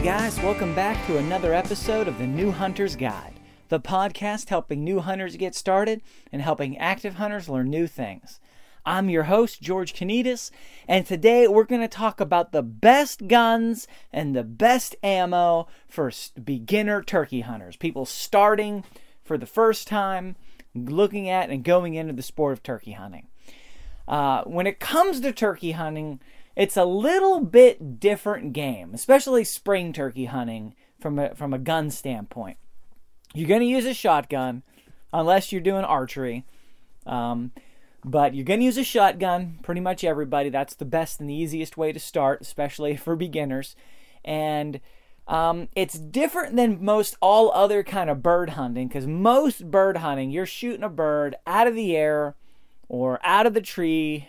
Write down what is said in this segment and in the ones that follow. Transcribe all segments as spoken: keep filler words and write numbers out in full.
guys, welcome back to another episode of the New Hunter's Guide, the podcast helping new hunters get started and helping active hunters learn new things. I'm your host, George Kanitas, and today we're going to talk about the best guns and the best ammo for beginner turkey hunters, people starting for the first time, looking at and going into the sport of turkey hunting. Uh, when it comes to turkey hunting, it's a little bit different game, especially spring turkey hunting from a, from a gun standpoint. You're going to use a shotgun unless you're doing archery. Um, but you're going to use a shotgun, pretty much everybody. That's the best and the easiest way to start, especially for beginners. And um, it's different than most all other kind of bird hunting, because most bird hunting, you're shooting a bird out of the air or out of the tree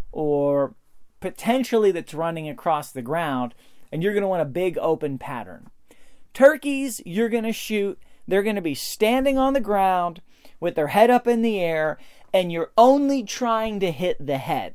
or potentially that's running across the ground, and you're going to want a big open pattern. Turkeys, you're going to shoot, they're going to be standing on the ground with their head up in the air, and you're only trying to hit the head.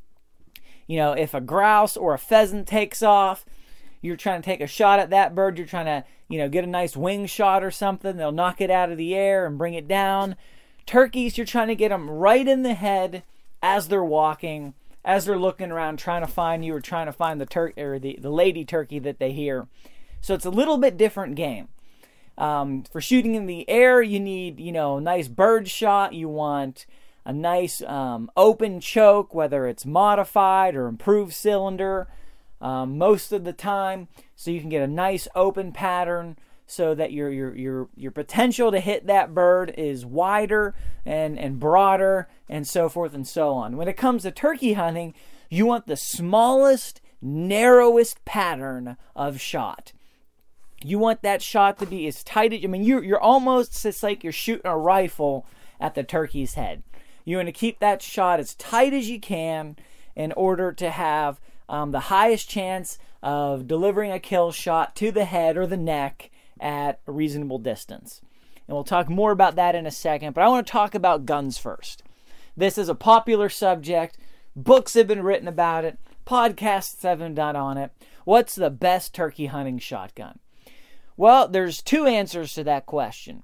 You know, if a grouse or a pheasant takes off, you're trying to take a shot at that bird, you're trying to, you know, get a nice wing shot or something, they'll knock it out of the air and bring it down. Turkeys, you're trying to get them right in the head as they're walking, as they're looking around trying to find you or trying to find the tur- or the, the lady turkey that they hear. So it's a little bit different game. Um, for shooting in the air, you need, you know, a nice bird shot. You want a nice um, open choke, whether it's modified or improved cylinder, um, most of the time, so you can get a nice open pattern so that your your your your potential to hit that bird is wider and, and broader and so forth and so on. When it comes to turkey hunting, you want the smallest, narrowest pattern of shot. You want that shot to be as tight as, I mean, you're, you're almost, it's like you're shooting a rifle at the turkey's head. You want to keep that shot as tight as you can in order to have um, the highest chance of delivering a kill shot to the head or the neck at a reasonable distance. And we'll talk more about that in a second, but I want to talk about guns first. This is a popular subject. Books have been written about it. Podcasts have been done on it. What's the best turkey hunting shotgun? Well, there's two answers to that question.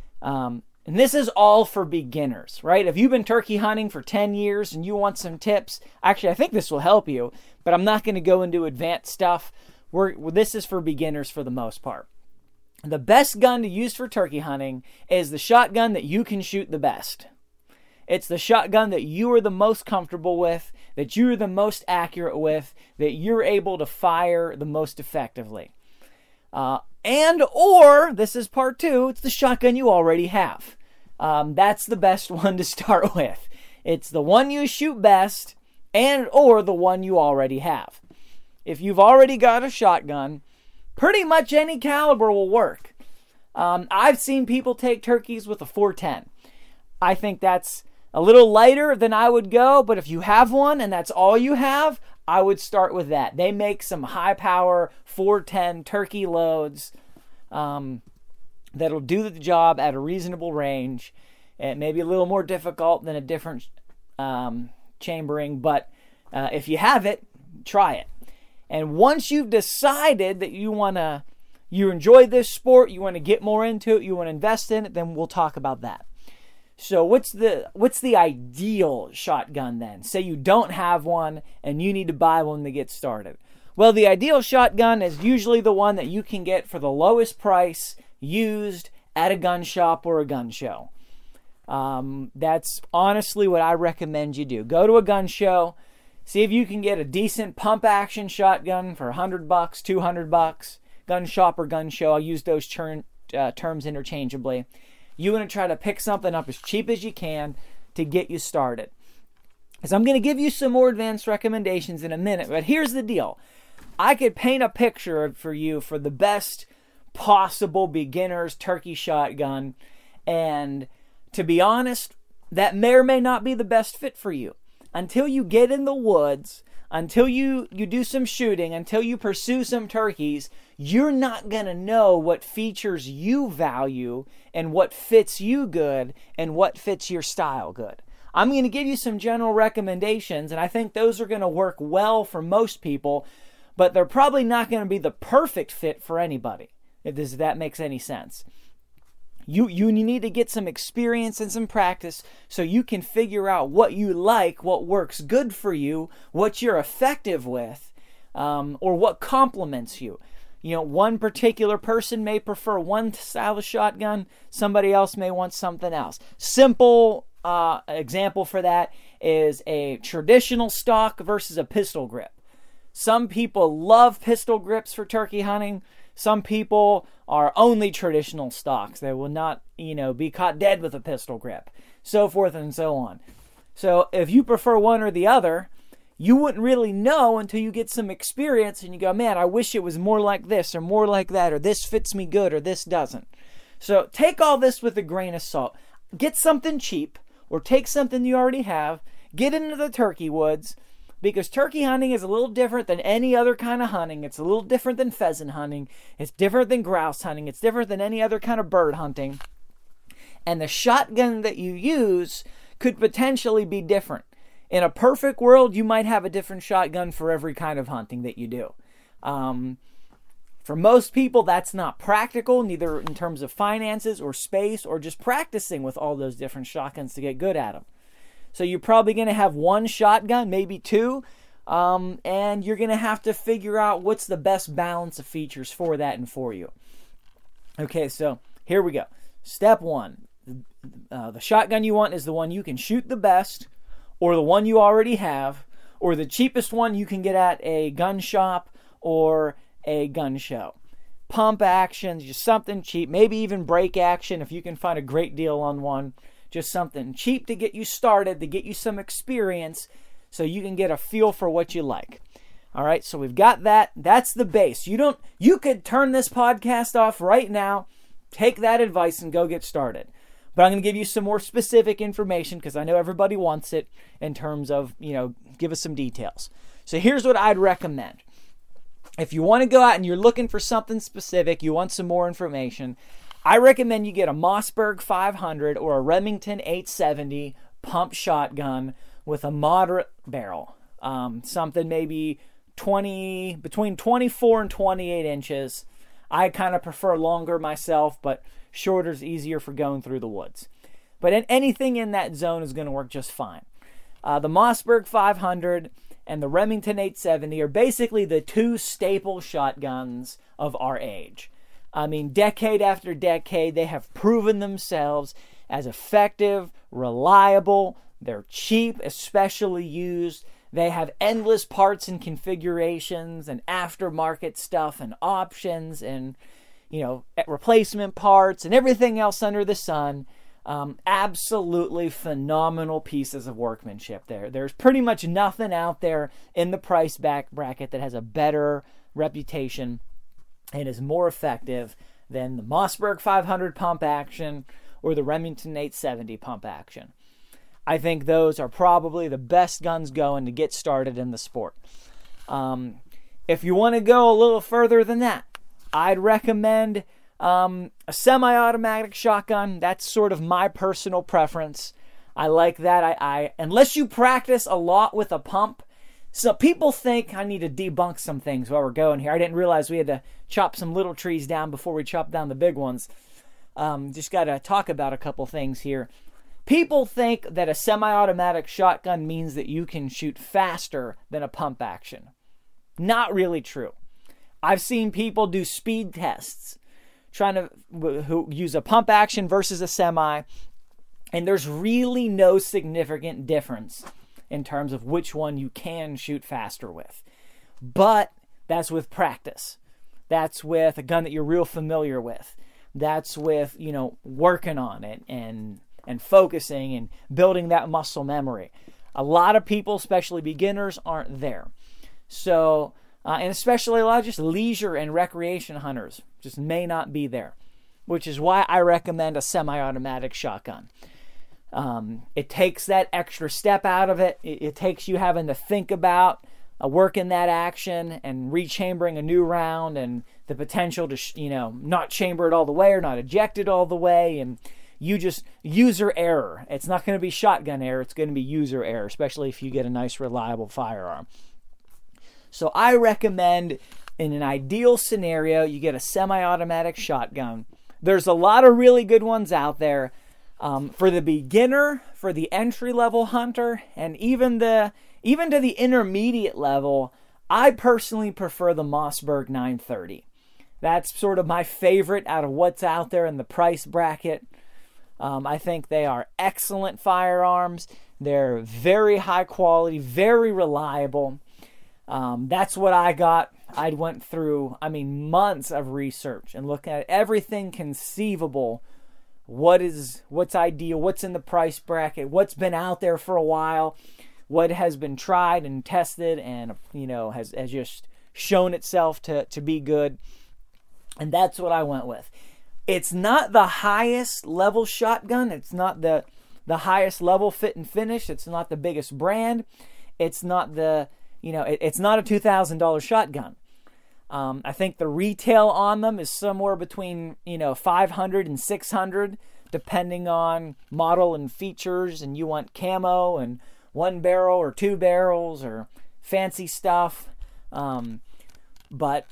Um, and this is all for beginners, right? If you've been turkey hunting for ten years and you want some tips, actually, I think this will help you, but I'm not going to go into advanced stuff. We're, this is for beginners for the most part. The best gun to use for turkey hunting is the shotgun that you can shoot the best. It's the shotgun that you are the most comfortable with, that you're the most accurate with, that you're able to fire the most effectively. Uh, and or, this is part two, it's the shotgun you already have. Um, that's the best one to start with. It's the one you shoot best and or the one you already have. If you've already got a shotgun, pretty much any caliber will work. Um, I've seen people take turkeys with a four ten. I think that's a little lighter than I would go, but if you have one and that's all you have, I would start with that. They make some high power four ten turkey loads um, that'll do the job at a reasonable range. It may be a little more difficult than a different um, chambering, but uh, if you have it, try it. And once you've decided that you want to, you enjoy this sport, you want to get more into it, you want to invest in it, then we'll talk about that. So what's the what's the ideal shotgun then? Say you don't have one and you need to buy one to get started. Well, the ideal shotgun is usually the one that you can get for the lowest price used at a gun shop or a gun show. Um, that's honestly what I recommend you do. Go to a gun show. See if you can get a decent pump action shotgun for one hundred bucks, two hundred bucks. Gun shop or gun show. I'll use those ter- uh, terms interchangeably. You want to try to pick something up as cheap as you can to get you started. So I'm going to give you some more advanced recommendations in a minute, but here's the deal. I could paint a picture for you for the best possible beginner's turkey shotgun, and to be honest, that may or may not be the best fit for you. Until you get in the woods, until you, you do some shooting, until you pursue some turkeys, you're not going to know what features you value and what fits you good and what fits your style good. I'm going to give you some general recommendations, and I think those are going to work well for most people. but they're probably not going to be the perfect fit for anybody, if, this, if that makes any sense. You, you need to get some experience and some practice so you can figure out what you like, what works good for you, what you're effective with, um, or what complements you. You know, one particular person may prefer one style of shotgun, somebody else may want something else. Simple uh, example for that is a traditional stock versus a pistol grip. Some people love pistol grips for turkey hunting. Some people are only traditional stocks. They will not, you know, be caught dead with a pistol grip, so forth and so on. So if you prefer one or the other, you wouldn't really know until you get some experience and you go, man, I wish it was more like this or more like that, or this fits me good or this doesn't. So take all this with a grain of salt. Get something cheap or take something you already have. Get into the turkey woods, because turkey hunting is a little different than any other kind of hunting. It's a little different than pheasant hunting. It's different than grouse hunting. It's different than any other kind of bird hunting. And the shotgun that you use could potentially be different. In a perfect world, you might have a different shotgun for every kind of hunting that you do. Um, for most people, that's not practical, neither in terms of finances or space or just practicing with all those different shotguns to get good at them. So you're probably going to have one shotgun, maybe two, um, and you're going to have to figure out what's the best balance of features for that and for you. Okay, so here we go. Step one. Uh, the shotgun you want is the one you can shoot the best, or the one you already have, or the cheapest one you can get at a gun shop or a gun show. Pump action, just something cheap, maybe even break action if you can find a great deal on one. Just something cheap to get you started, to get you some experience so you can get a feel for what you like. All right, so we've got that. That's the base. You don't you could turn this podcast off right now, take that advice and go get started. But I'm going to give you some more specific information because I know everybody wants it in terms of, you know, give us some details. So here's what I'd recommend. If you want to go out and you're looking for something specific, you want some more information, I recommend you get a Mossberg five hundred or a Remington eight seventy pump shotgun with a moderate barrel. Um, something maybe twenty, between twenty-four and twenty-eight inches. I kind of prefer longer myself, but shorter is easier for going through the woods. But in, anything in that zone is going to work just fine. Uh, the Mossberg five hundred and the Remington eight seventy are basically the two staple shotguns of our age. I mean, decade after decade, they have proven themselves as effective, reliable. They're cheap, especially used. They have endless parts and configurations and aftermarket stuff and options and, you know, replacement parts and everything else under the sun. Um, absolutely phenomenal pieces of workmanship there. There's pretty much nothing out there in the price back bracket that has a better reputation and is more effective than the Mossberg five hundred pump action or the Remington eight seventy pump action. I think those are probably the best guns going to get started in the sport. Um, if you want to go a little further than that, I'd recommend um, a semi-automatic shotgun. That's sort of my personal preference. I like that. I, I unless you practice a lot with a pump. So people think I need to debunk some things while we're going here. I didn't realize we had to chop some little trees down before we chop down the big ones. Um, just got to talk about a couple things here. People think that a semi-automatic shotgun means that you can shoot faster than a pump action. Not really true. I've seen people do speed tests trying to who use a pump action versus a semi, and there's really no significant difference in terms of which one you can shoot faster with. But that's with practice. That's with a gun that you're real familiar with. That's with, you know, working on it and and focusing and building that muscle memory. A lot of people, especially beginners, aren't there. So, uh, and especially a lot of just leisure and recreation hunters just may not be there, which is why I recommend a semi-automatic shotgun. Um, it takes that extra step out of it. It, it takes you having to think about uh, working that action and rechambering a new round and the potential to, sh- you know, not chamber it all the way or not eject it all the way. And you just, user error. It's not going to be shotgun error. It's going to be user error, especially if you get a nice, reliable firearm. So I recommend, in an ideal scenario, you get a semi-automatic shotgun. There's a lot of really good ones out there. Um, for the beginner, for the entry-level hunter, and even the even to the intermediate level, I personally prefer the Mossberg nine thirty. That's sort of my favorite out of what's out there in the price bracket. Um, I think they are excellent firearms. They're very high quality, very reliable. Um, that's what I got. I went through, I mean, months of research and looking at everything conceivable. What is, what's ideal, what's in the price bracket, what's been out there for a while, what has been tried and tested and, you know, has, has just shown itself to, to be good. And that's what I went with. It's not the highest level shotgun. It's not the, the highest level fit and finish. It's not the biggest brand. It's not the, you know, it, it's not a two thousand dollars shotgun. Um, I think the retail on them is somewhere between, you know, five hundred and six hundred, depending on model and features, and you want camo and one barrel or two barrels or fancy stuff. Um, but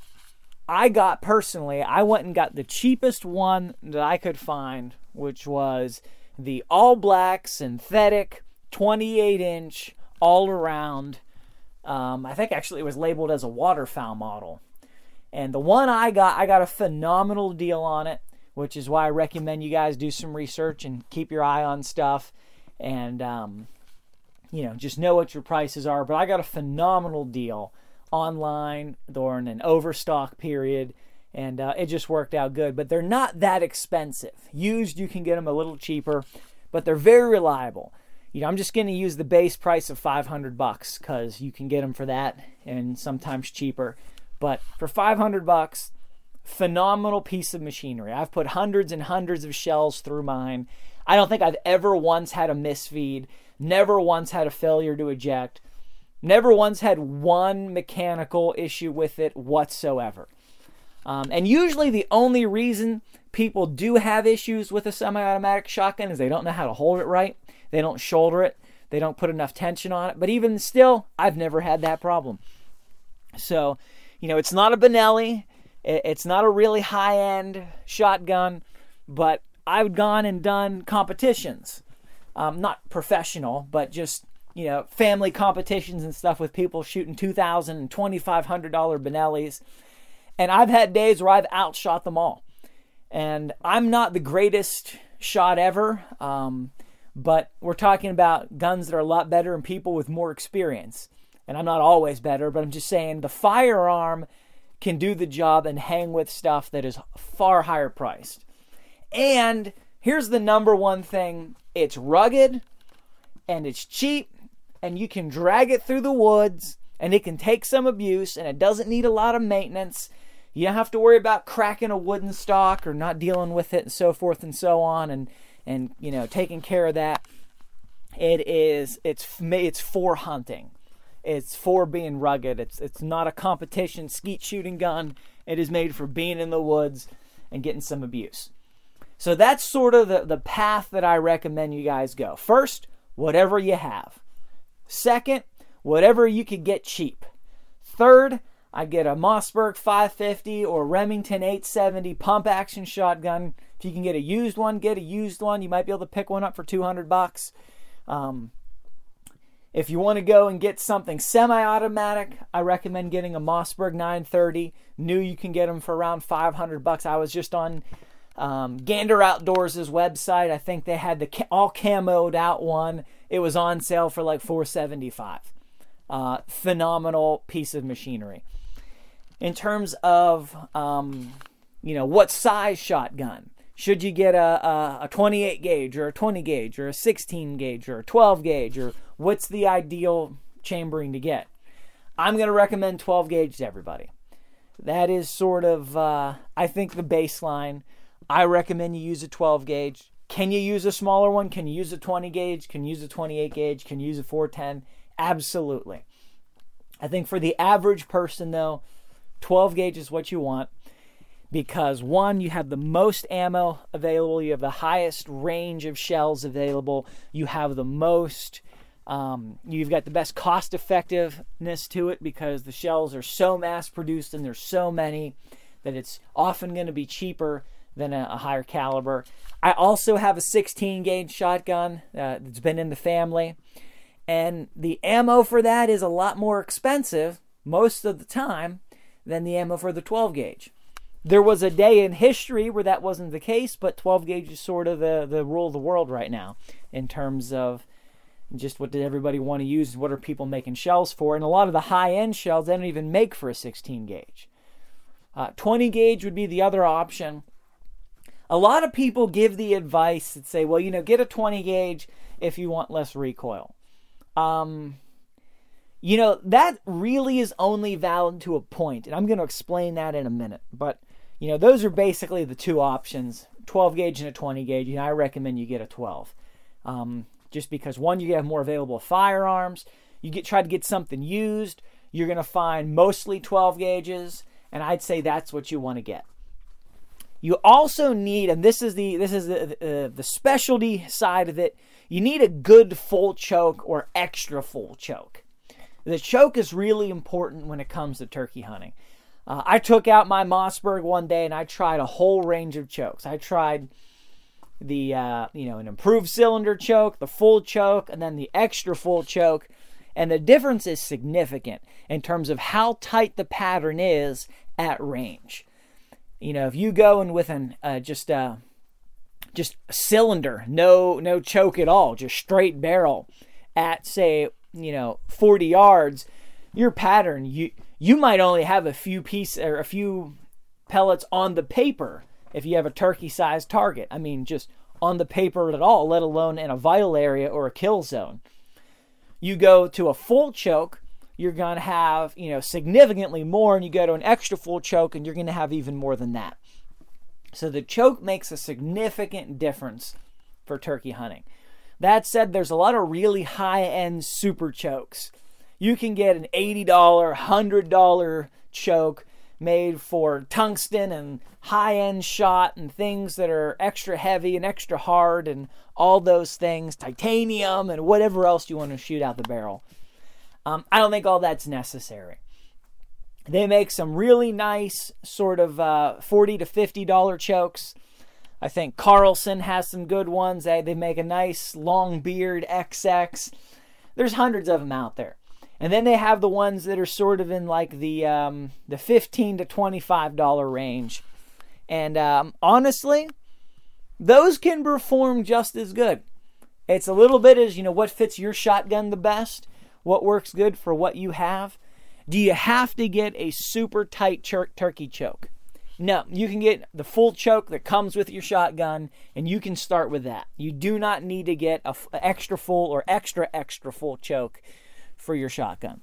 I got, personally, I went and got the cheapest one that I could find, which was the all black synthetic twenty-eight inch all around. Um, I think actually it was labeled as a waterfowl model. And the one I got, I got a phenomenal deal on it, which is why I recommend you guys do some research and keep your eye on stuff and, um, you know, just know what your prices are. But I got a phenomenal deal online during an overstock period, and uh, it just worked out good. But they're not that expensive. Used, you can get them a little cheaper, but they're very reliable. You know, I'm just going to use the base price of five hundred bucks because you can get them for that and sometimes cheaper. But for five hundred bucks, phenomenal piece of machinery. I've put hundreds and hundreds of shells through mine. I don't think I've ever once had a misfeed, never once had a failure to eject, never once had one mechanical issue with it whatsoever. Um, and usually the only reason people do have issues with a semi-automatic shotgun is they don't know how to hold it right. They don't shoulder it. They don't put enough tension on it. But even still, I've never had that problem. So, you know, it's not a Benelli. It's not a really high-end shotgun. But I've gone and done competitions. Um, not professional, but just, you know, family competitions and stuff with people shooting two thousand dollars and twenty-five hundred dollars Benellis. And I've had days where I've outshot them all. And I'm not the greatest shot ever. Um, but we're talking about guns that are a lot better and people with more experience. And I'm not always better, but I'm just saying the firearm can do the job and hang with stuff that is far higher priced. And here's the number one thing. It's rugged and it's cheap and you can drag it through the woods and it can take some abuse and it doesn't need a lot of maintenance. You don't have to worry about cracking a wooden stock or not dealing with it and so forth and so on and, and you know, taking care of that. It is, it's, it's for hunting. It's for being rugged. It's it's not a competition skeet shooting gun. It is made for being in the woods and getting some abuse. So that's sort of the, the path that I recommend you guys go. First, whatever you have. Second, whatever you could get cheap. Third, I get a Mossberg five fifty or Remington eight seventy pump action shotgun. If you can get a used one, get a used one. You might be able to pick one up for two hundred bucks. Um, If you want to go and get something semi-automatic, I recommend getting a Mossberg nine thirty. New, you can get them for around five hundred bucks. I was just on um, Gander Outdoors' website. I think they had the ca- all camoed out one. It was on sale for like four seventy-five. Uh, phenomenal piece of machinery. In terms of, um, you know, what size shotgun? Should you get a, a, a twenty-eight gauge or a twenty gauge or a sixteen gauge or a twelve gauge, or what's the ideal chambering to get? I'm going to recommend twelve gauge to everybody. That is sort of, uh, I think, the baseline. I recommend you use a twelve gauge. Can you use a smaller one? Can you use a twenty gauge? Can you use a twenty-eight gauge? Can you use a four ten? Absolutely. I think for the average person, though, twelve gauge is what you want. Because one, you have the most ammo available, you have the highest range of shells available, you have the most Um, you've got the best cost effectiveness to it because the shells are so mass produced and there's so many that it's often going to be cheaper than a, a higher caliber. I also have a sixteen gauge shotgun uh, that's been in the family, and the ammo for that is a lot more expensive most of the time than the ammo for the twelve gauge. There was a day in history where that wasn't the case, but twelve gauge is sort of the, the rule of the world right now in terms of just what did everybody want to use and what are people making shells for. And a lot of the high-end shells, they don't even make for a sixteen gauge. Uh, twenty gauge would be the other option. A lot of people give the advice that say, well, you know, get a twenty gauge if you want less recoil. Um, you know, that really is only valid to a point, and I'm going to explain that in a minute. But, you know, those are basically the two options, twelve gauge and a twenty gauge. You know, I recommend you get a twelve. Um, just because, one, you have more available firearms. You get try to get something used, you're going to find mostly twelve gauges, and I'd say that's what you want to get. You also need, and this is the this is the uh, the specialty side of it, you need a good full choke or extra full choke. The choke is really important when it comes to turkey hunting. Uh, I took out my Mossberg one day and I tried a whole range of chokes. I tried the uh, you know an improved cylinder choke, the full choke, and then the extra full choke. And the difference is significant in terms of how tight the pattern is at range. You know, if you go in with an uh, just uh, just a cylinder, no no choke at all, just straight barrel at say you know forty yards, your pattern you you might only have a few pieces or a few pellets on the paper if you have a turkey-sized target. I mean, just on the paper at all, let alone in a vital area or a kill zone. You go to a full choke, you're going to have, you know, significantly more, and you go to an extra full choke, and you're going to have even more than that. So the choke makes a significant difference for turkey hunting. That said, there's a lot of really high-end super chokes. You can get an eighty dollars, one hundred dollars choke made for tungsten and high-end shot and things that are extra heavy and extra hard and all those things, titanium and whatever else you want to shoot out the barrel. Um, I don't think all that's necessary. They make some really nice sort of uh, forty to fifty dollars chokes. I think Carlson has some good ones. They, they make a nice long beard X X. There's hundreds of them out there. And then they have the ones that are sort of in like the um, the fifteen to twenty-five dollars range. And um, honestly, those can perform just as good. It's a little bit as, you know, what fits your shotgun the best, what works good for what you have. Do you have to get a super tight tur- turkey choke? No, you can get the full choke that comes with your shotgun, and you can start with that. You do not need to get a f- extra full or extra extra full choke for your shotgun.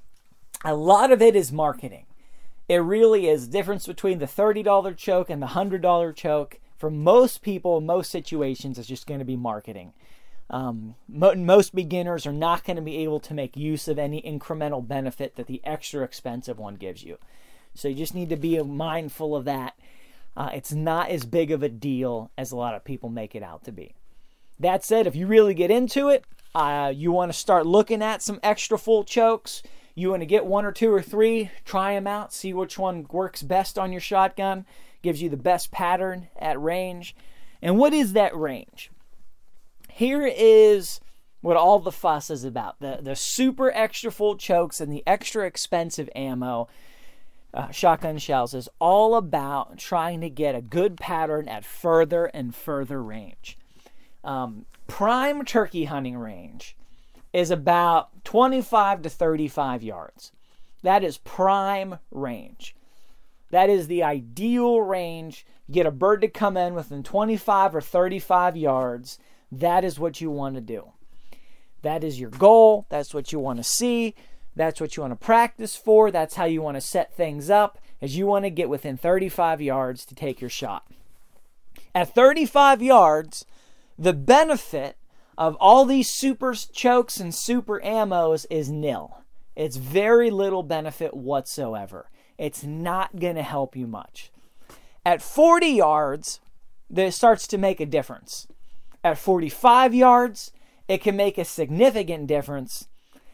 A lot of it is marketing. It really is. The difference between the thirty dollars choke and the one hundred dollars choke for most people, most situations, is just going to be marketing. Um, mo- most beginners are not going to be able to make use of any incremental benefit that the extra expensive one gives you. So you just need to be mindful of that. Uh, it's not as big of a deal as a lot of people make it out to be. That said, if you really get into it, uh, you want to start looking at some extra full chokes. You want to get one or two or three, try them out, see which one works best on your shotgun, gives you the best pattern at range. And what is that range? Here is what all the fuss is about. The, the super extra full chokes and the extra expensive ammo, uh, shotgun shells, is all about trying to get a good pattern at further and further range. Um, prime turkey hunting range is about twenty-five to thirty-five yards. That is prime range. That is the ideal range. You get a bird to come in within twenty-five or thirty-five yards. That is what you want to do. That is your goal. That's what you want to see. That's what you want to practice for. That's how you want to set things up, as you want to get within thirty-five yards to take your shot. At thirty-five yards, the benefit of all these super chokes and super ammos is nil. It's very little benefit whatsoever. It's not going to help you much. At forty yards, this starts to make a difference. At forty-five yards, it can make a significant difference.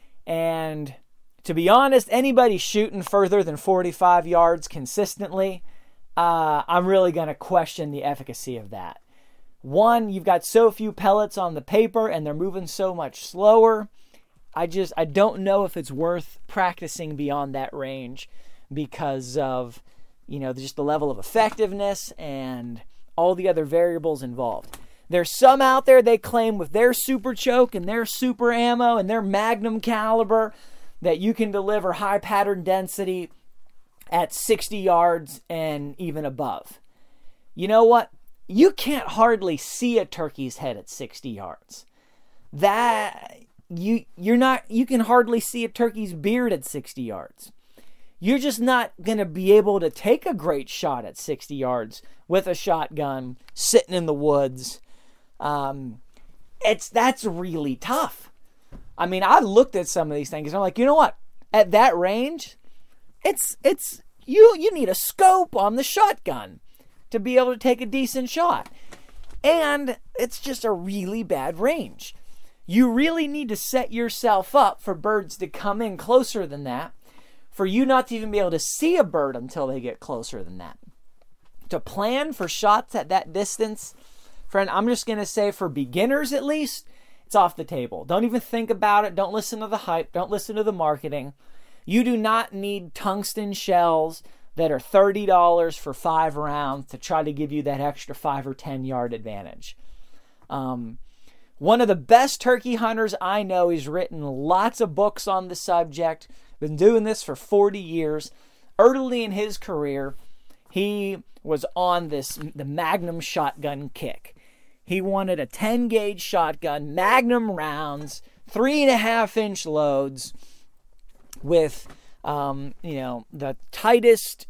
And to be honest, anybody shooting further than forty-five yards consistently, uh, I'm really going to question the efficacy of that. One, you've got so few pellets on the paper and they're moving so much slower. I just, I don't know if it's worth practicing beyond that range because of, you know, just the level of effectiveness and all the other variables involved. There's some out there, they claim with their super choke and their super ammo and their magnum caliber that you can deliver high pattern density at sixty yards and even above. You know what? You can't hardly see a turkey's head at sixty yards. That you you're not you can hardly see a turkey's beard at sixty yards. You're just not going to be able to take a great shot at sixty yards with a shotgun sitting in the woods. Um, it's that's really tough. I mean, I looked at some of these things and I'm like, you know what? At that range, it's it's you you need a scope on the shotgun to be able to take a decent shot. And it's just a really bad range. You really need to set yourself up for birds to come in closer than that, for you not to even be able to see a bird until they get closer than that. To plan for shots at that distance, friend, I'm just going to say for beginners at least, it's off the table. Don't even think about it. Don't listen to the hype. Don't listen to the marketing. You do not need tungsten shells that are thirty dollars for five rounds to try to give you that extra five or ten yard advantage. Um, one of the best turkey hunters I know, he's written lots of books on the subject, been doing this for forty years. Early in his career, he was on this, the Magnum shotgun kick. He wanted a ten gauge shotgun, Magnum rounds, three and a half inch loads with, um, you know, the tightest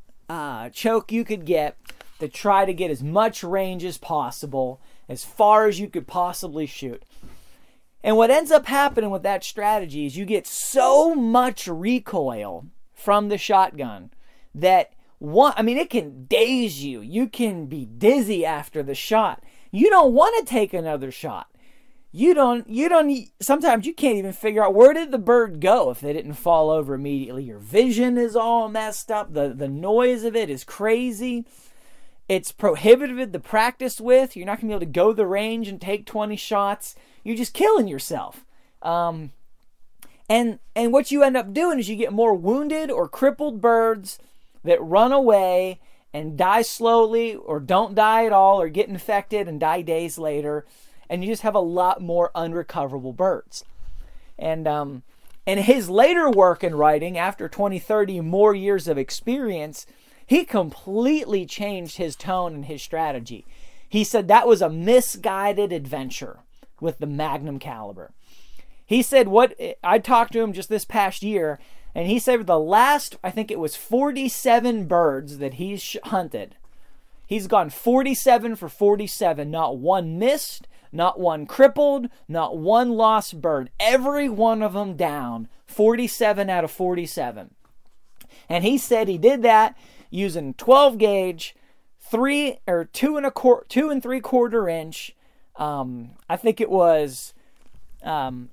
uh, choke you could get to try to get as much range as possible, as far as you could possibly shoot. And what ends up happening with that strategy is you get so much recoil from the shotgun that one, I mean, it can daze you. You can be dizzy after the shot. You don't want to take another shot. You don't, you don't, sometimes you can't even figure out where did the bird go if they didn't fall over immediately. Your vision is all messed up. The, the noise of it is crazy. It's prohibitive to practice with. You're not going to be able to go the range and take twenty shots. You're just killing yourself. Um, and, and what you end up doing is you get more wounded or crippled birds that run away and die slowly or don't die at all or get infected and die days later. And you just have a lot more unrecoverable birds. And um, and his later work in writing, after twenty, thirty more years of experience, he completely changed his tone and his strategy. He said that was a misguided adventure with the Magnum caliber. He said what, I talked to him just this past year, and he said the last, I think it was forty-seven birds that he's hunted, he's gone forty-seven for forty-seven, not one missed, not one crippled, not one lost bird. Every one of them down, forty-seven out of forty-seven. And he said he did that using twelve gauge, three or two and a quarter, two and three quarter inch. Um, I think it was um,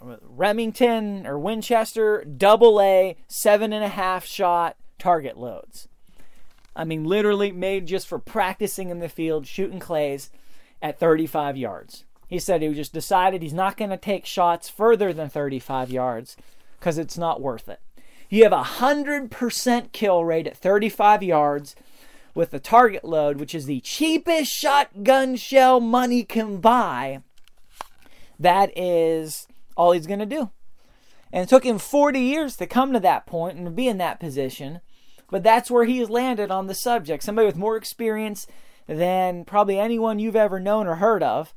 Remington or Winchester double A seven and a half shot target loads. I mean, literally made just for practicing in the field, shooting clays at thirty-five yards. He said he just decided he's not going to take shots further than thirty-five yards because it's not worth it. You have a one hundred percent kill rate at thirty-five yards with the target load, which is the cheapest shotgun shell money can buy. That is all he's going to do. And it took him forty years to come to that point and to be in that position. But that's where he has landed on the subject. Somebody with more experience than probably anyone you've ever known or heard of.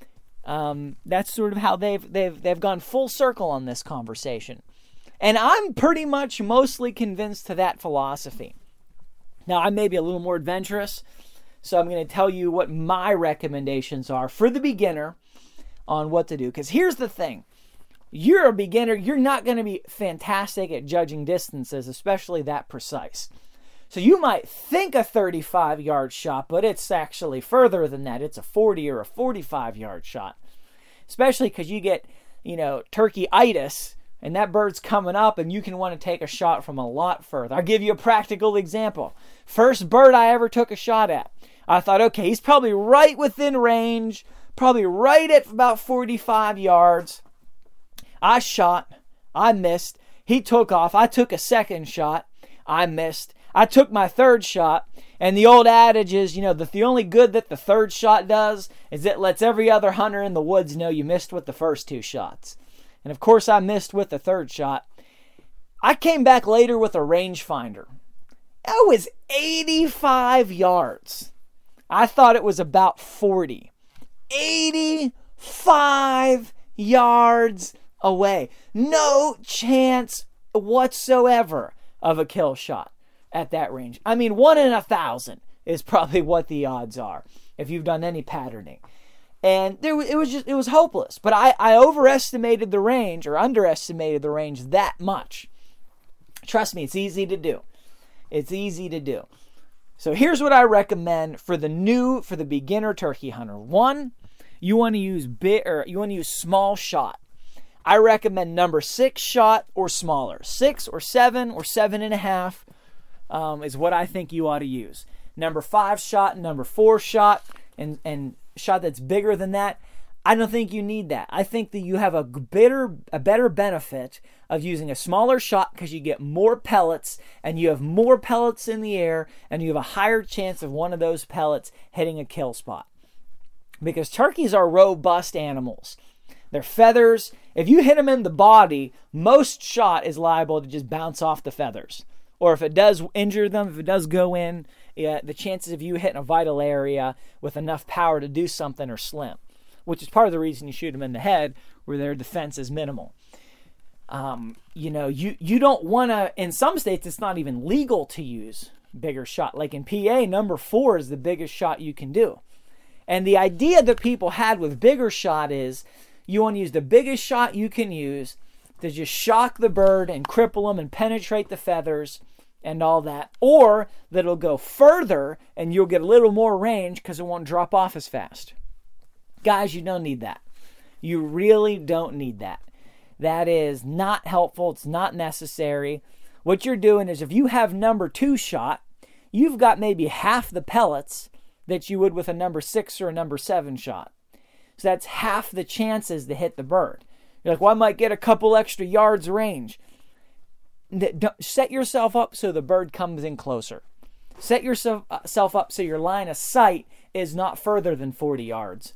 Um, that's sort of how they've they've they've gone full circle on this conversation. And I'm pretty much mostly convinced to that philosophy. Now, I may be a little more adventurous, so I'm going to tell you what my recommendations are for the beginner on what to do. Because here's the thing. You're a beginner. You're not going to be fantastic at judging distances, especially that precise. So you might think a thirty-five yard shot, but it's actually further than that. It's a forty or a forty-five yard shot. especially because you get, you know, turkey-itis, and that bird's coming up, and you can want to take a shot from a lot further. I'll give you a practical example. First bird I ever took a shot at, I thought, okay, he's probably right within range, probably right at about forty-five yards. I shot. I missed. He took off. I took a second shot. I missed. I took my third shot. And the old adage is, you know, that the only good that the third shot does is it lets every other hunter in the woods know you missed with the first two shots. And of course I missed with the third shot. I came back later with a rangefinder. It was eighty-five yards. I thought it was about forty. eighty-five yards away. No chance whatsoever of a kill shot at that range. I mean, one in a thousand is probably what the odds are if you've done any patterning. And there, it was just, it was hopeless. But I, I overestimated the range or underestimated the range that much. Trust me, it's easy to do. It's easy to do. So here's what I recommend for the new, for the beginner turkey hunter. One, you want to use big, or you want to use small shot. I recommend number six shot or smaller. Six or seven or seven and a half um, is what I think you ought to use. Number five shot, number four shot, and and shot that's bigger than that, I don't think you need that. I think that you have a better a better benefit of using a smaller shot because you get more pellets and you have more pellets in the air and you have a higher chance of one of those pellets hitting a kill spot. Because turkeys are robust animals. Their feathers, if you hit them in the body, most shot is liable to just bounce off the feathers. Or if it does injure them, if it does go in, yeah, the chances of you hitting a vital area with enough power to do something are slim. Which is part of the reason you shoot them in the head, where their defense is minimal. Um, you know, you, you don't want to, in some states, it's not even legal to use bigger shot. Like in P A, number four is the biggest shot you can do. And the idea that people had with bigger shot is you want to use the biggest shot you can use to just shock the bird and cripple them and penetrate the feathers and all that. Or that it'll go further and you'll get a little more range because it won't drop off as fast. Guys, you don't need that. You really don't need that. That is not helpful. It's not necessary. What you're doing is if you have number two shot, you've got maybe half the pellets that you would with a number six or a number seven shot. So that's half the chances to hit the bird. You're like, well, I might get a couple extra yards range. Set yourself up so the bird comes in closer. Set yourself up so your line of sight is not further than forty yards.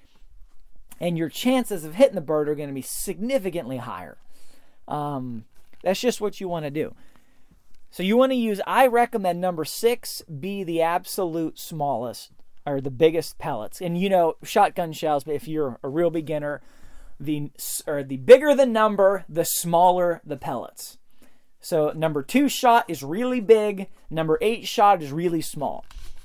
And your chances of hitting the bird are going to be significantly higher. Um, that's just what you want to do. So you want to use, I recommend number six be the absolute smallest or the biggest pellets. And you know, shotgun shells, but if you're a real beginner, the or the bigger the number, the smaller the pellets. So number two shot is really big. Number eight shot is really small.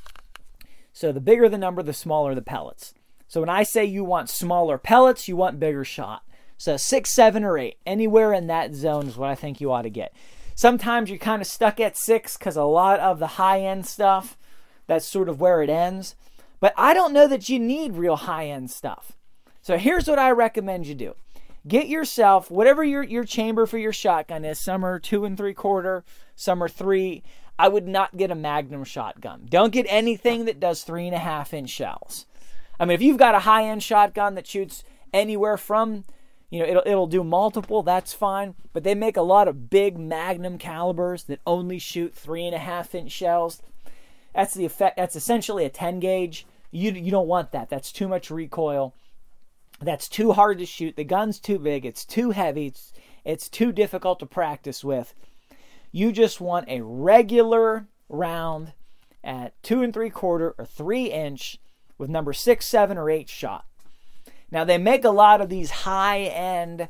So the bigger the number, the smaller the pellets. So when I say you want smaller pellets, you want bigger shot. So six, seven, or eight. Anywhere in that zone is what I think you ought to get. Sometimes you're kind of stuck at six because a lot of the high-end stuff, that's sort of where it ends. But I don't know that you need real high-end stuff. So here's what I recommend you do. Get yourself, whatever your, your chamber for your shotgun is, some are two and three quarter, some are three. I would not get a Magnum shotgun. Don't get anything that does three and a half inch shells. I mean, if you've got a high-end shotgun that shoots anywhere from, you know, it'll it'll do multiple, that's fine. But they make a lot of big Magnum calibers that only shoot three and a half inch shells. That's the effect. That's essentially a ten gauge. You you don't want that. That's too much recoil. That's too hard to shoot. The gun's too big. It's too heavy. It's, it's too difficult to practice with. You just want a regular round at two and three quarter or three inch with number six, seven, or eight shot. Now they make a lot of these high-end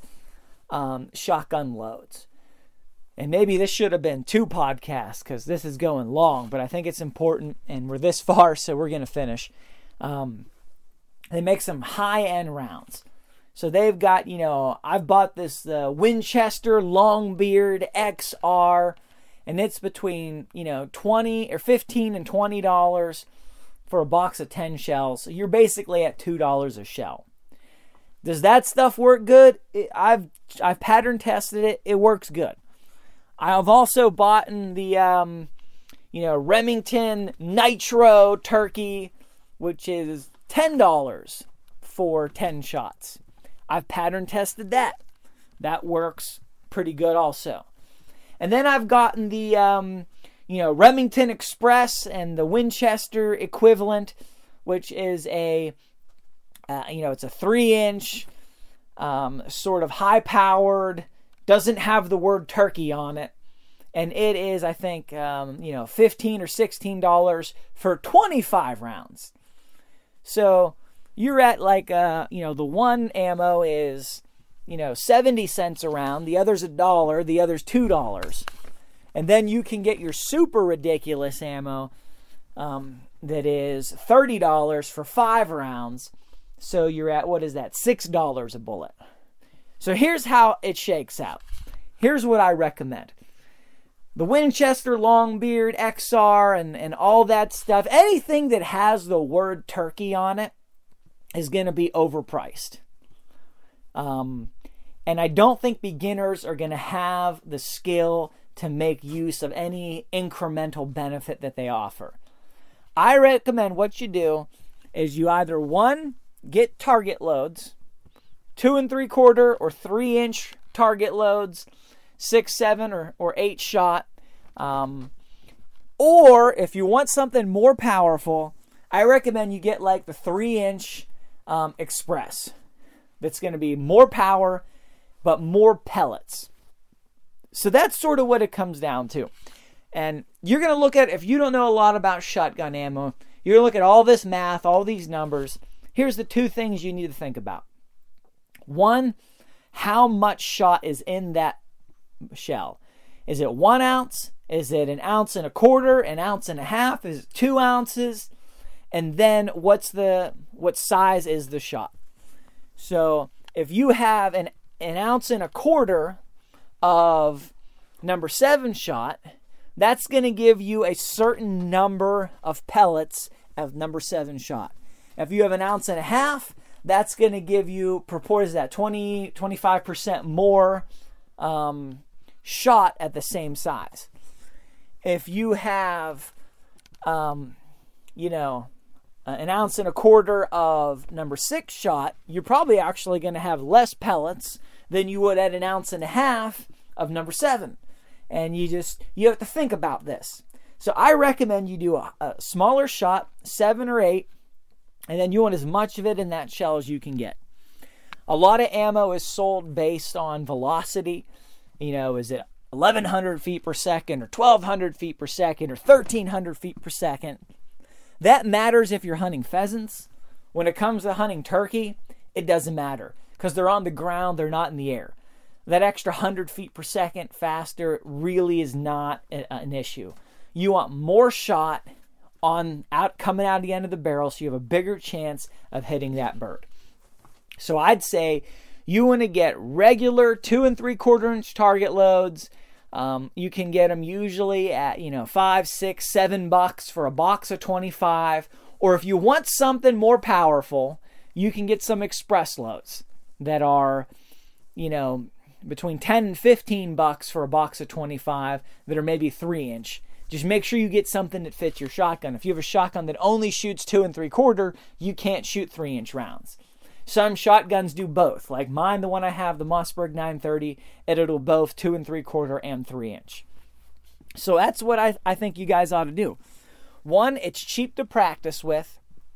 um, shotgun loads. And maybe this should have been two podcasts because this is going long, but I think it's important and we're this far, so we're going to finish. Um, they make some high-end rounds. So they've got, you know, I've bought this uh, Winchester Longbeard X R, and it's between, you know, twenty or fifteen and twenty dollars for a box of ten shells. So you're basically at two dollars a shell. Does that stuff work good? It, I've I've pattern tested it. It works good. I've also bought in the um, you know Remington Nitro Turkey, which is ten dollars for ten shots. I've pattern tested that. That works pretty good also. And then I've gotten the um, you know Remington Express and the Winchester equivalent, which is a uh, you know it's a three inch um, sort of high powered, doesn't have the word turkey on it, and it is I think um, you know fifteen or sixteen dollars for twenty-five rounds. So you're at like uh, you know the one ammo is you know seventy cents a round, the other's a dollar, the other's two dollars, and then you can get your super ridiculous ammo um, that is thirty dollars for five rounds. So you're at, what is that, six dollars a bullet. So here's how it shakes out. Here's what I recommend. The Winchester Longbeard X R and, and all that stuff, anything that has the word turkey on it is going to be overpriced. Um, and I don't think beginners are going to have the skill to make use of any incremental benefit that they offer. I recommend what you do is you either, one, get target loads, two and three quarter or three inch target loads, six, seven, or, or eight shot. Um, or if you want something more powerful, I recommend you get like the three inch um, Express. That's going to be more power, but more pellets. So that's sort of what it comes down to. And you're going to look at, if you don't know a lot about shotgun ammo, you're going to look at all this math, all these numbers. Here's the two things you need to think about. One, how much shot is in that shell? Is it one ounce? Is it an ounce and a quarter, an ounce and a half? Is it two ounces? And then what's the, what size is the shot? So if you have an, an ounce and a quarter of number seven shot, that's going to give you a certain number of pellets of number seven shot. If you have an ounce and a half, that's going to give you, what is that, twenty, twenty-five percent more um, shot at the same size. If you have, um, you know, an ounce and a quarter of number six shot, you're probably actually going to have less pellets than you would at an ounce and a half of number seven. And you just, you have to think about this. So I recommend you do a, a smaller shot, seven or eight, and then you want as much of it in that shell as you can get. A lot of ammo is sold based on velocity. You know, is it eleven hundred feet per second or twelve hundred feet per second or thirteen hundred feet per second? That matters if you're hunting pheasants. When it comes to hunting turkey, it doesn't matter because they're on the ground, they're not in the air. That extra one hundred feet per second faster really is not a, an issue. You want more shot on out coming out of the end of the barrel so you have a bigger chance of hitting that bird. So I'd say you want to get regular two and three quarter inch target loads. Um, you can get them usually at, you know, five, six, seven bucks for a box of twenty-five. Or if you want something more powerful, you can get some express loads that are, you know, between ten and fifteen bucks for a box of twenty-five that are maybe three inch. Just make sure you get something that fits your shotgun. If you have a shotgun that only shoots two and three quarter, you can't shoot three inch rounds. Some shotguns do both. Like mine, the one I have, the Mossberg nine thirty, it'll do both two and three quarter and three inch. So that's what I, I think you guys ought to do. One, it's cheap to practice with.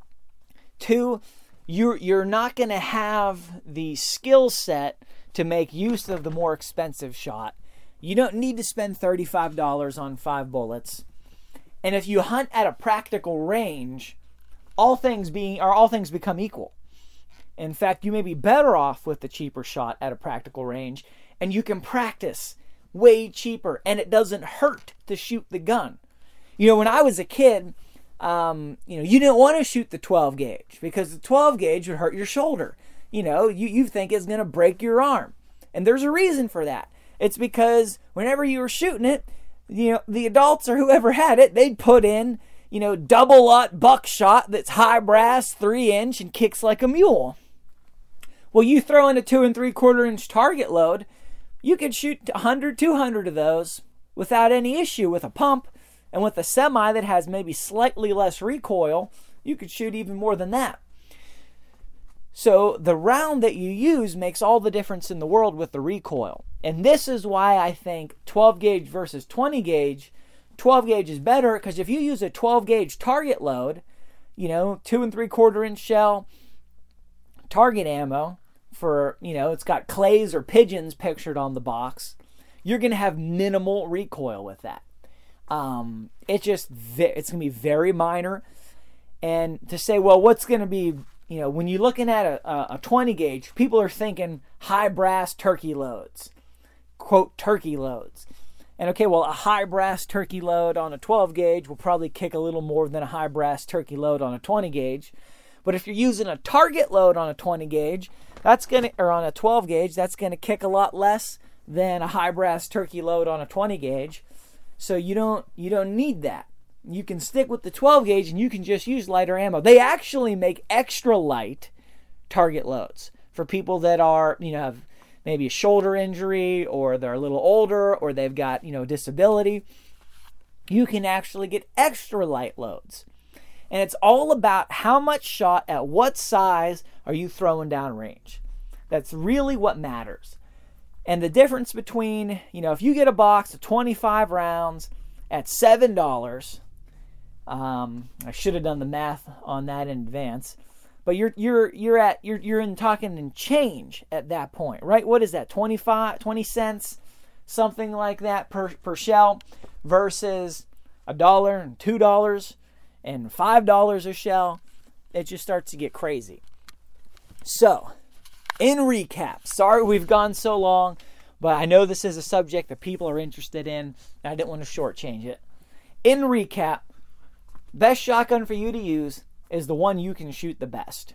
Two, you're, you're not going to have the skill set to make use of the more expensive shot. You don't need to spend thirty-five dollars on five bullets. And if you hunt at a practical range, all things being or all things become equal. In fact, you may be better off with the cheaper shot at a practical range, and you can practice way cheaper, and it doesn't hurt to shoot the gun. You know, when I was a kid, um, you know, you didn't want to shoot the twelve gauge because the twelve gauge would hurt your shoulder. You know, you, you think it's going to break your arm. And there's a reason for that. It's because whenever you were shooting it, you know, the adults or whoever had it, they'd put in, you know, double-aught buckshot that's high brass, three inch, and kicks like a mule. Well, you throw in a two and three quarter inch target load, you could shoot one hundred, two hundred of those without any issue with a pump. And with a semi that has maybe slightly less recoil, you could shoot even more than that. So the round that you use makes all the difference in the world with the recoil. And this is why I think twelve gauge versus twenty gauge, twelve gauge is better, because if you use a twelve gauge target load, you know, two and three quarter inch shell, target ammo for, you know, it's got clays or pigeons pictured on the box, you're going to have minimal recoil with that. Um, it's just, it's going to be very minor. And to say, well, what's going to be, you know, when you're looking at a, a twenty gauge, people are thinking high brass turkey loads, quote, turkey loads. And okay, well, a high brass turkey load on a twelve gauge will probably kick a little more than a high brass turkey load on a twenty gauge. But if you're using a target load on a twenty gauge, that's going to, or on a twelve gauge, that's going to kick a lot less than a high brass turkey load on a twenty gauge. So you don't, you don't need that. You can stick with the twelve gauge and you can just use lighter ammo. They actually make extra light target loads for people that are, you know, have maybe a shoulder injury, or they're a little older, or they've got, you know, disability. You can actually get extra light loads. And it's all about how much shot at what size are you throwing down range. That's really what matters. And the difference between, you know, if you get a box of twenty-five rounds at seven dollars, um, I should have done the math on that in advance, but you're you're you're at you're you're in talking in change at that point, right? What is that? twenty-five, twenty cents, something like that per per shell, versus a dollar and two dollars and five dollars a shell. It just starts to get crazy. So, in recap, sorry we've gone so long, but I know this is a subject that people are interested in, and I didn't want to shortchange it. In recap, best shotgun for you to use is the one you can shoot the best.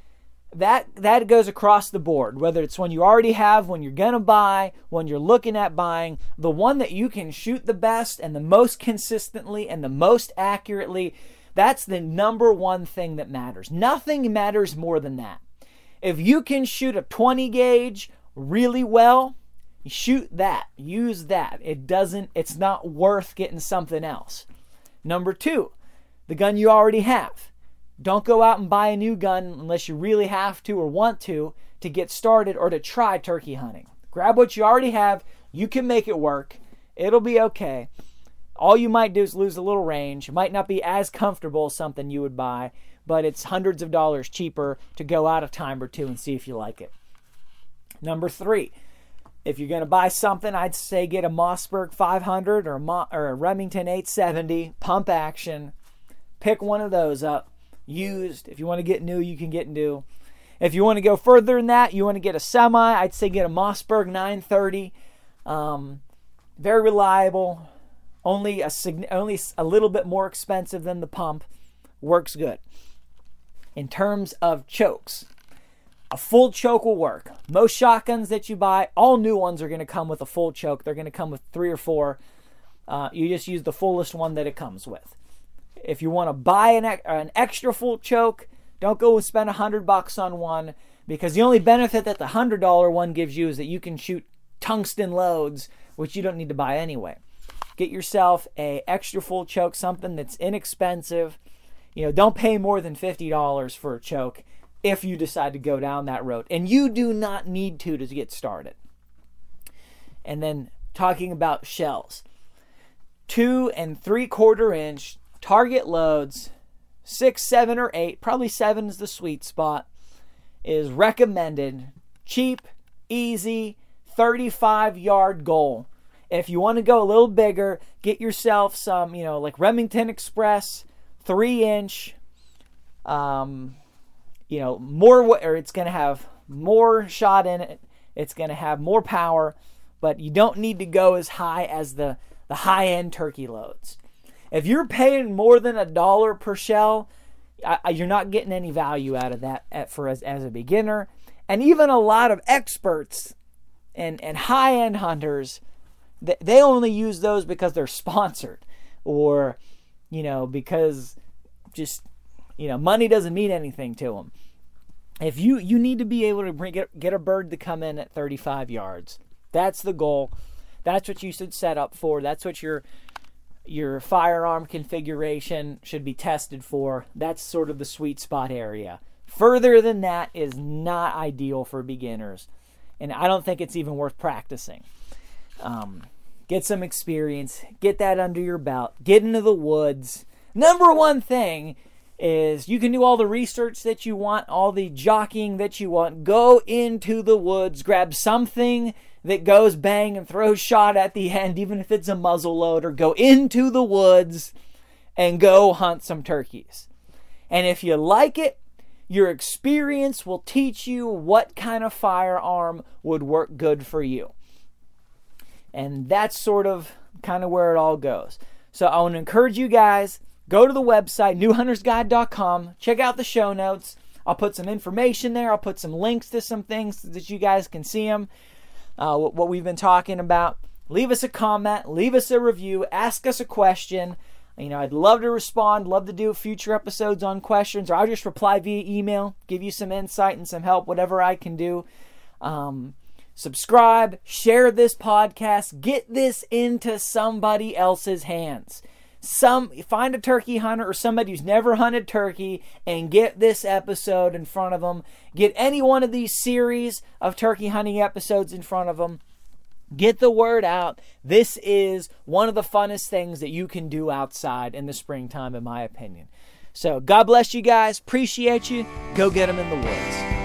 That that goes across the board, whether it's one you already have, one you're going to buy, one you're looking at buying. The one that you can shoot the best and the most consistently and the most accurately, that's the number one thing that matters. Nothing matters more than that. If you can shoot a twenty gauge really well, shoot that. Use that. It doesn't, it's not worth getting something else. Number two, the gun you already have. Don't go out and buy a new gun unless you really have to or want to to get started or to try turkey hunting. Grab what you already have. You can make it work. It'll be okay. All you might do is lose a little range. It might not be as comfortable as something you would buy, but it's hundreds of dollars cheaper to go out a time or two and see if you like it. Number three, if you're going to buy something, I'd say get a Mossberg five hundred or a, Mo- or a Remington eight seventy pump action. Pick one of those up, used. If you want to get new, you can get new. If you want to go further than that, you want to get a semi, I'd say get a Mossberg nine thirty. Um, very reliable. Only a, only a little bit more expensive than the pump. Works good. In terms of chokes, a full choke will work. Most shotguns that you buy, all new ones are going to come with a full choke. They're going to come with three or four. Uh, you just use the fullest one that it comes with. If you want to buy an, an extra full choke, don't go and spend a hundred bucks on one, because the only benefit that the hundred dollar one gives you is that you can shoot tungsten loads, which you don't need to buy anyway. Get yourself a extra full choke, something that's inexpensive. You know, don't pay more than fifty dollars for a choke if you decide to go down that road. And you do not need to to get started. And then talking about shells. Two and three quarter inch target loads, six, seven, or eight, probably seven is the sweet spot, is recommended. Cheap, easy, thirty-five yard goal. If you want to go a little bigger, get yourself some, you know, like Remington Express, three inch, um, you know, more, or it's going to have more shot in it. It's going to have more power, but you don't need to go as high as the, the high-end turkey loads. If you're paying more than a dollar per shell, I, you're not getting any value out of that at, for as, as a beginner. And even a lot of experts and, and high-end hunters, they, they only use those because they're sponsored, or, you know, because just, you know, money doesn't mean anything to them. if you, you need to be able to bring, get, get a bird to come in at thirty-five yards. That's the goal. That's what you should set up for. That's what your your firearm configuration should be tested for. That's sort of the sweet spot area. Further than that is not ideal for beginners. And I don't think it's even worth practicing. Um, get some experience. Get that under your belt. Get into the woods. Number one thing is you can do all the research that you want, all the jockeying that you want. Go into the woods. Grab something that goes bang and throws shot at the end, even if it's a muzzle loader. Go into the woods and go hunt some turkeys. And if you like it, your experience will teach you what kind of firearm would work good for you. And that's sort of kind of where it all goes. So I want to encourage you guys, go to the website, new hunters guide dot com. Check out the show notes. I'll put some information there. I'll put some links to some things that you guys can see them. Uh, what, what we've been talking about. Leave us a comment. Leave us a review. Ask us a question. You know, I'd love to respond. Love to do future episodes on questions. Or I'll just reply via email. Give you some insight and some help. Whatever I can do. Um... Subscribe, share this podcast, get this into somebody else's hands. Some find a turkey hunter or somebody who's never hunted turkey and get this episode in front of them. Get any one of these series of turkey hunting episodes in front of them. Get the word out. This is one of the funnest things that you can do outside in the springtime, in my opinion. So God bless you guys. Appreciate you. Go get them in the woods.